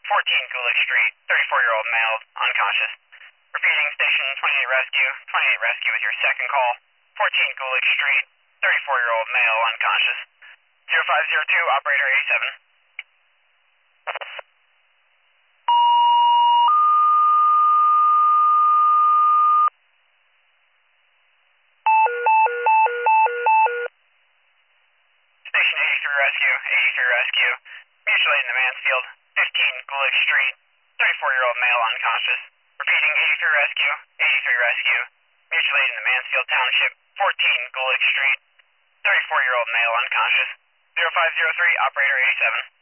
14 Gulick Street, 34-year-old male, unconscious. Repeating, station 28 rescue. 28 rescue with your second call. 14 Gulick Street, 34-year-old male, unconscious. 0502, operator 87. Station 83 rescue. 83 rescue. Mutual aid in the Mansfield. 15 Gulick Street, 34-year-old male, unconscious. Repeating, 83 rescue. 83 rescue. Mutual aid in the Mansfield Township. 14 Gulick Street, 34-year-old male, unconscious. 0503, operator 87.